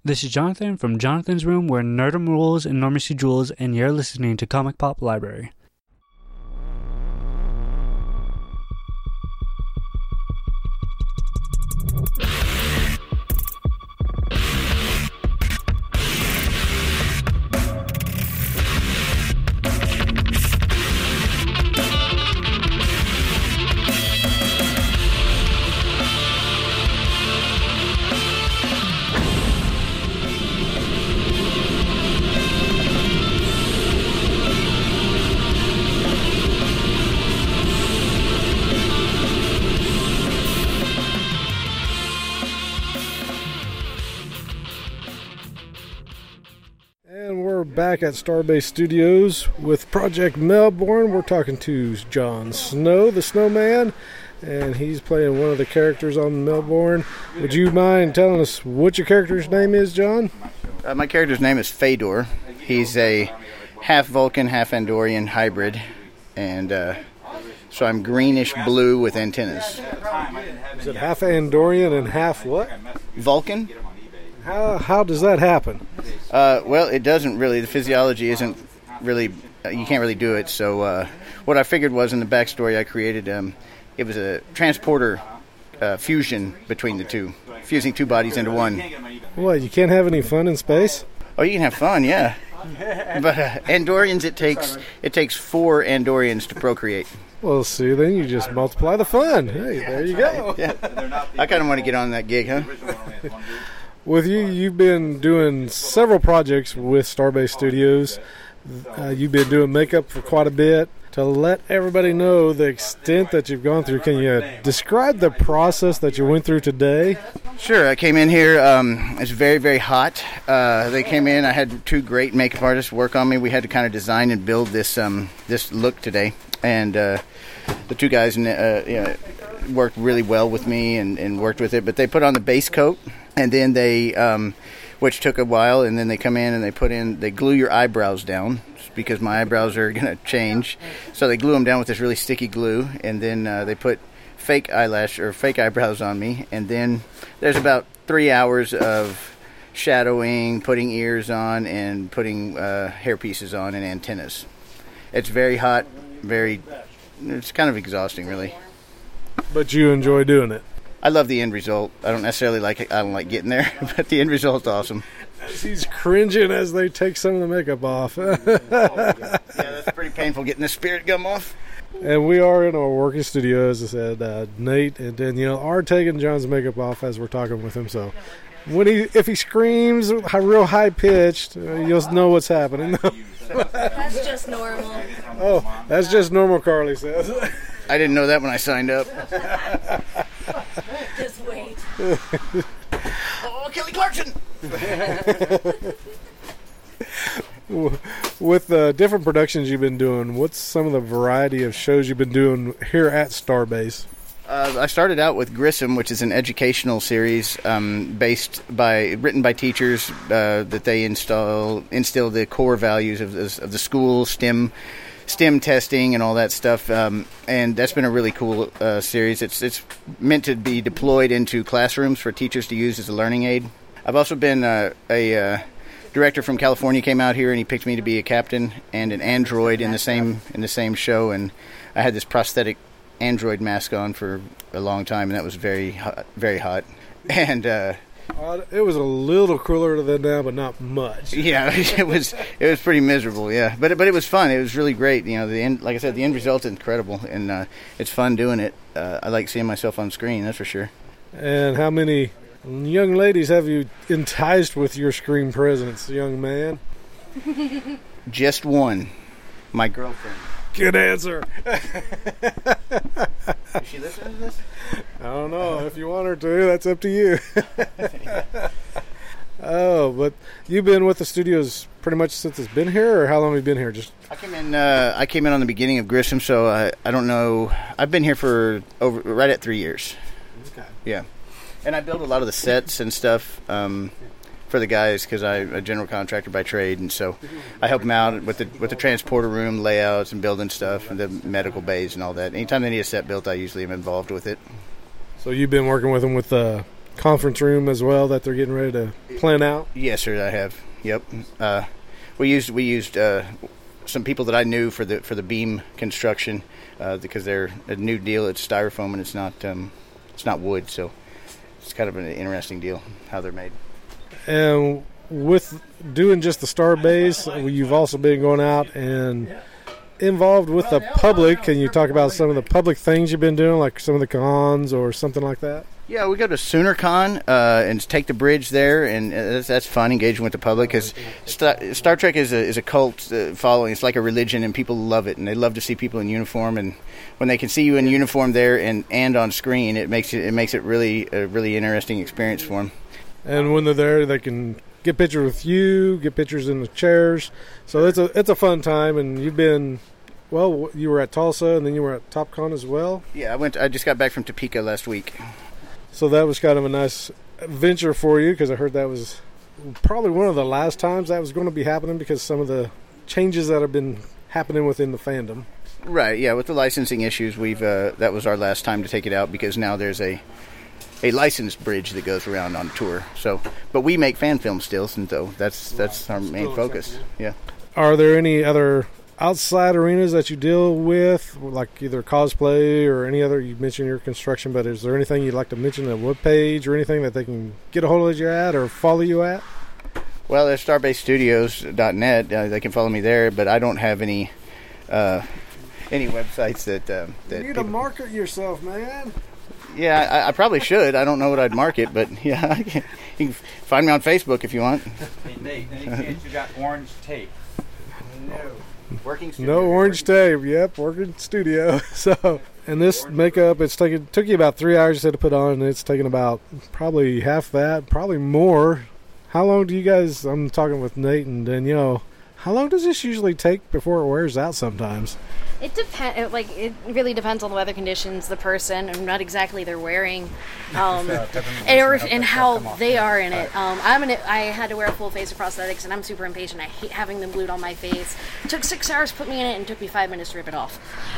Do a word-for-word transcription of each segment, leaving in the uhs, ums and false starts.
This is Jonathan from Jonathan's Room, where Nerdum rules and Normacy jewels, and you're listening to Comic Pop Library. Back at Starbase Studios with Project Melbourne. We're talking to Jon Snow, the Snowman, and he's playing one of the characters on Melbourne. Would you mind telling us what your character's name is, John? Uh, my character's name is Fedor. He's a half Vulcan, half Andorian hybrid, and uh, so I'm greenish blue with antennas. Is it half Andorian and half what? Vulcan. How how does that happen? Uh, well, it doesn't really. The physiology isn't really, uh, you can't really do it. So uh, what I figured was in the backstory I created, um, it was a transporter uh, fusion between the two, fusing two bodies into one. What, you can't have any fun in space? Oh, you can have fun, yeah. But uh, Andorians, it takes it takes four Andorians to procreate. Well, see, then you just multiply the fun. Hey, there you go. Yeah. I kind of want to get on that gig, huh? With you, you've been doing several projects with Starbase Studios. Uh, you've been doing makeup for quite a bit. To let everybody know the extent that you've gone through, can you describe the process that you went through today? Sure. I came in here. Um, it's very, very hot. Uh, they came in. I had two great makeup artists work on me. We had to kind of design and build this um, this look today. And uh, the two guys uh, you know, worked really well with me and, and worked with it. But they put on the base coat. And then they, um, which took a while, and then they come in and they put in, they glue your eyebrows down because my eyebrows are going to change. So they glue them down with this really sticky glue, and then uh, they put fake eyelash or fake eyebrows on me. And then there's about three hours of shadowing, putting ears on, and putting uh, hair pieces on and antennas. It's very hot, very, it's kind of exhausting, really. But you enjoy doing it. I love the end result. I don't necessarily like it. I don't like getting there, but the end result's awesome. He's cringing as they take some of the makeup off. Oh, yeah, that's pretty painful getting the spirit gum off. And we are in our working studio, as I said. Uh, Nate and Danielle are taking John's makeup off as we're talking with him. So when he, if he screams real high pitched, uh, you'll know what's happening. That's just normal. Oh, that's just normal, Carly says. I didn't know that when I signed up. Just wait. Oh, Kelly Clarkson! With the uh, different productions you've been doing, what's some of the variety of shows you've been doing here at Starbase? Uh, I started out with Grissom, which is an educational series um, based by written by teachers uh, that they install instill the core values of the, of the school, STEM. STEM testing and all that stuff, um, and that's been a really cool uh, series. It's it's meant to be deployed into classrooms for teachers to use as a learning aid. I've also been uh, a uh, director from California came out here and he picked me to be a captain and an android in the same in the same show, and I had this prosthetic android mask on for a long time, and that was very hot, very hot. And uh, Uh, it was a little cooler than now, but not much. Yeah, it was it was pretty miserable. Yeah, but but it was fun. It was really great. You know, the end, like I said, the end result's incredible, and uh, it's fun doing it. Uh, I like seeing myself on screen. That's for sure. And how many young ladies have you enticed with your screen presence, young man? Just one, my girlfriend. Good answer. Is she listening to this? I don't know. If you want her to, that's up to you. Oh, but you've been with the studios pretty much since it's been here, or how long have you been here? Just I came in. Uh, I came in on the beginning of Grissom, so I, I don't know. I've been here for over right at three years. Okay. Yeah, and I build a lot of the sets and stuff um, for the guys because I'm a general contractor by trade, and so I help them out with the with the transporter room layouts and building stuff and the medical bays and all that. Anytime they need a set built, I usually am involved with it. So you've been working with them with the conference room as well that they're getting ready to plan out? Yes, sir, I have. Yep. Uh, we used we used uh, some people that I knew for the for the beam construction uh, because they're a new deal. It's styrofoam and it's not um, it's not wood, so it's kind of an interesting deal how they're made. And with doing just the Starbase, you've also been going out and involved with the public. Can you talk about some of the public things you've been doing, like some of the cons or something like that? Yeah, we go to SoonerCon uh, and take the bridge there, and that's, that's fun, engaging with the public, because Star, Star Trek is a, is a cult uh, following. It's like a religion, and people love it, and they love to see people in uniform, and when they can see you in uniform there and, and on screen, it makes it it makes it really a really interesting experience for them. And when they're there, they can get pictures with you, get pictures in the chairs, so it's a it's a fun time. And you've been, well, you were at Tulsa, and then you were at TopCon as well. Yeah, I went. I just got back from Topeka last week. So that was kind of a nice venture for you, because I heard that was probably one of the last times that was going to be happening because some of the changes that have been happening within the fandom. Right, yeah, with the licensing issues, we've uh, that was our last time to take it out, because now there's a a licensed bridge that goes around on tour. So, but we make fan films still, and so that's that's our main focus. Yeah. Are there any other outside arenas that you deal with, like either cosplay or any other? You mentioned your construction, but is there anything you'd like to mention, a web page or anything that they can get a hold of you at or follow you at? Well, there's starbase studios dot net. Uh, they can follow me there, but I don't have any uh, any websites that um, that you need people... to market yourself, man. Yeah, I, I probably should. I don't know what I'd market, but yeah, I can, you can find me on Facebook if you want. Hey Nate, any chance you got orange tape? No. Working studio. No orange tape. Yep, working studio. So, and this makeup, it's taken took you about three hours to put on, and it's taken about probably half that, probably more. How long do you guys? I'm talking with Nate and Danielle. How long does this usually take before it wears out? Sometimes. It depends. Like it really depends on the weather conditions, the person, and what exactly they're wearing, um, and, or, and how they are in it. Um, I'm in it. I had to wear a full face of prosthetics, and I'm super impatient. I hate having them glued on my face. It took six hours to put me in it, and it took me five minutes to rip it off,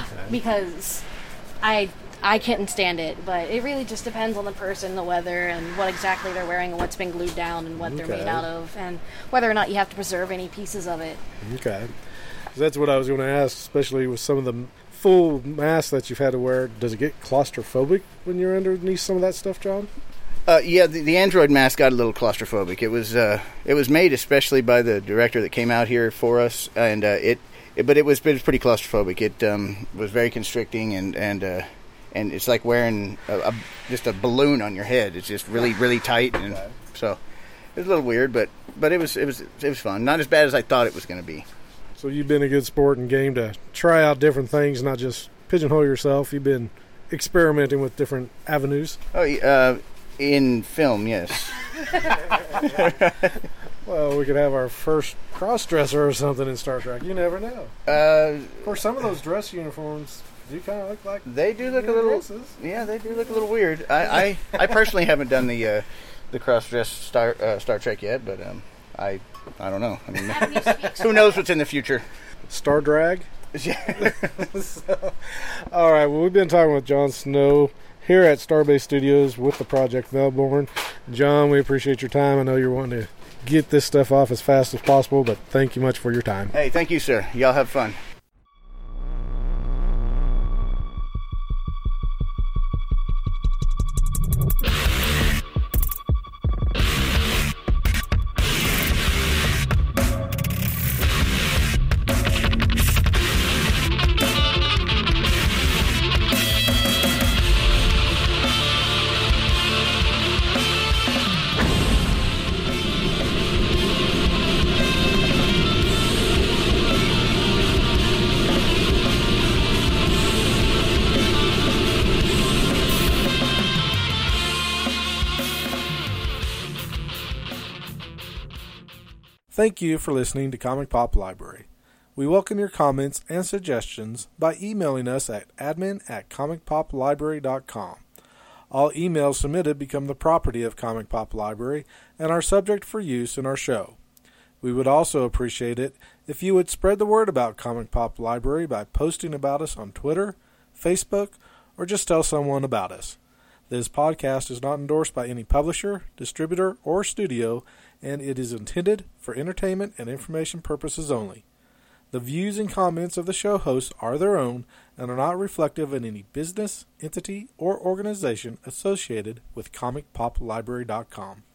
because I I couldn't stand it. But it really just depends on the person, the weather, and what exactly they're wearing, and what's been glued down, and what Okay. they're made out of, and whether or not you have to preserve any pieces of it. Okay. That's what I was going to ask, especially with some of the full masks that you've had to wear. Does it get claustrophobic when you're underneath some of that stuff, John? Uh, yeah, the, the Android mask got a little claustrophobic. It was uh, it was made especially by the director that came out here for us, and uh, it, it but it was, it was pretty claustrophobic. It um, was very constricting, and and uh, and it's like wearing a, a, just a balloon on your head. It's just really really tight, and so it was a little weird, but but it was it was it was fun. Not as bad as I thought it was going to be. So you've been a good sport and game to try out different things, not just pigeonhole yourself. You've been experimenting with different avenues. Oh, uh, in film, yes. Well, we could have our first cross-dresser or something in Star Trek. You never know. Uh, Of course, some of those dress uniforms do kind of look like they do look a your little. dresses. Yeah, they do look a little weird. I I, I personally haven't done the uh, the cross-dress Star uh, Star Trek yet, but um, I I don't know. I mean, who knows what's in the future? Star drag. Yeah. So, all right. Well, we've been talking with John Snow here at Starbase Studios with the Project Melbourne. John, we appreciate your time. I know you're wanting to get this stuff off as fast as possible, but thank you much for your time. Hey, thank you, sir. Y'all have fun. Thank you for listening to Comic Pop Library. We welcome your comments and suggestions by emailing us at admin at comic pop library dot com. All emails submitted become the property of Comic Pop Library and are subject for use in our show. We would also appreciate it if you would spread the word about Comic Pop Library by posting about us on Twitter, Facebook, or just tell someone about us. This podcast is not endorsed by any publisher, distributor, or studio, and it is intended for entertainment and information purposes only. The views and comments of the show hosts are their own and are not reflective of any business, entity, or organization associated with comic pop library dot com.